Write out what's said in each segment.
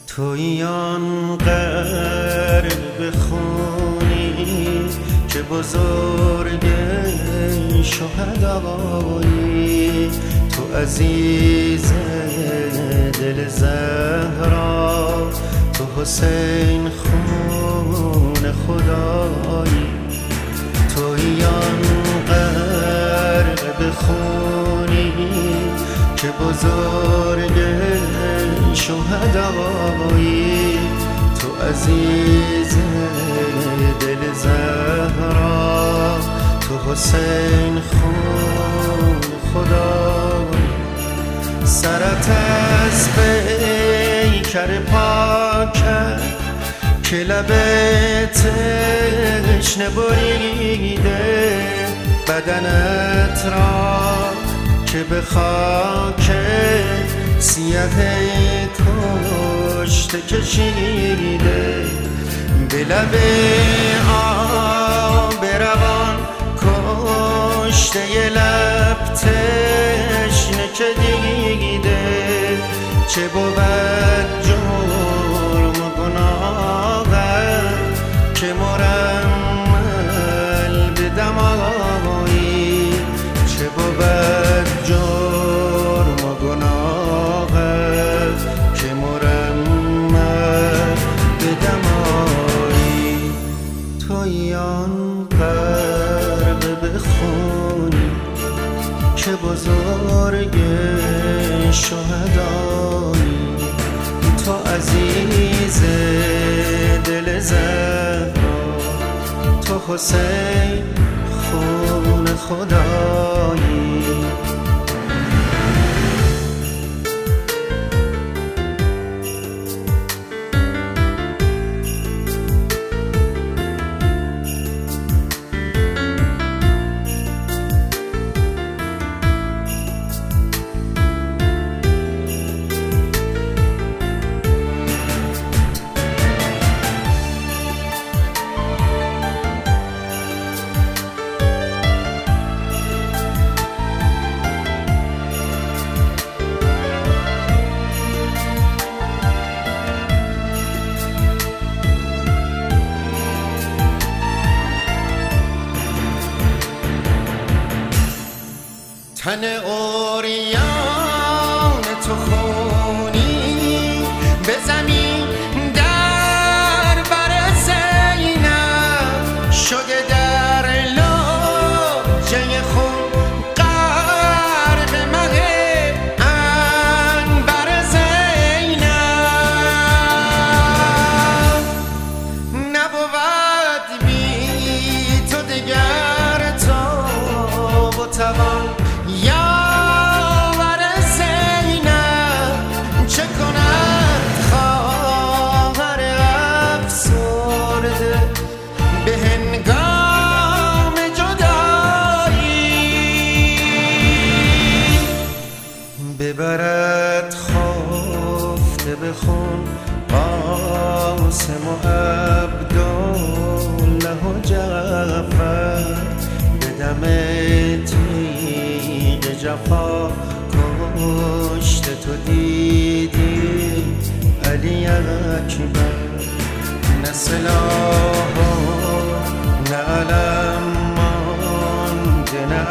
تویی آن غرق خونی که بزرگ شهدایی، تو عزیز دل زهرا، تو حسین خون خدایی. تویی آن غرق خونی که بزرگ شهدایی، تو عزیز دل زهرا، تو حسین خون خدایی. سرت از پیکر پاکت که لب تشنه بریده، بدنت را که به خاک سیاه کشته کشیده، به لب آب روان کشته لب تشنه که دیده، چه بود جرم و گناهت که مرمل به دمایی، چه بود جرم و گناهت که مرمل به دمایی. تویی آن غرق به خونی که بزرگ شهدایی، تو عزیز دل زهرا، تو حسین خون خدایی. تن اوریان تو خونی به زمین در بر زینب شده، در لاجه خون غرق مه انبر زینب. نبود بی تو دگر تاب و توان یاور زینب، چه کند خواهر افسرده به هنگام جدایی، ببرد خفته به خون قاسم و عبدالله و جعفر، به دم جفا کشته تو دیدی علی اکبر، نه سلاح نه علم مانده، نه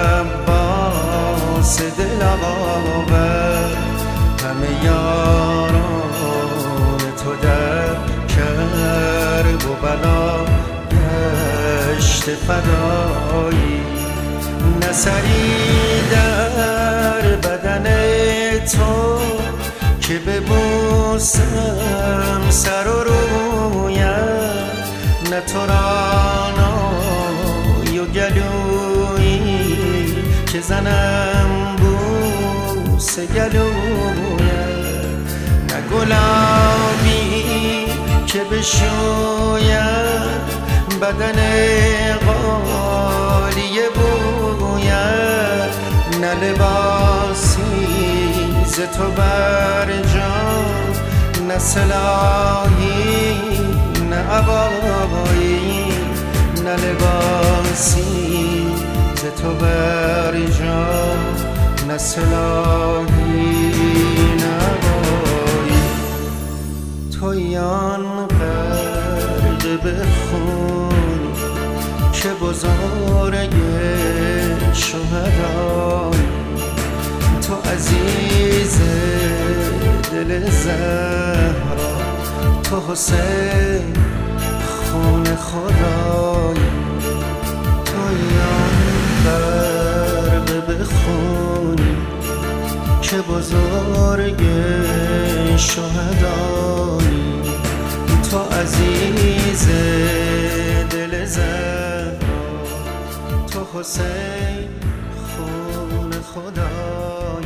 عباس دلاور، همه یاران تو در کرب و بلا گشت فدایی. نه سری در بدن تو که ببوسم سر و رویم، نه تو را نای و گلویی که زنم بوس گلویم، نه گلابی که بشویم بدن غالیه بوید، نه لباسی ز تو بر جان، نه سلاحی نه عبایی، نه لباسی ز تو بر جان، نه سلاحی نه عبایی. تویان غرق به خون که بزرگ شهدای، تو عزیز دل زهرا، تو حسین خون خدای. تویان غرق به خونی که بزرگ شهدایی، تو عزیز دل زهرا، تو حسین خون خدای.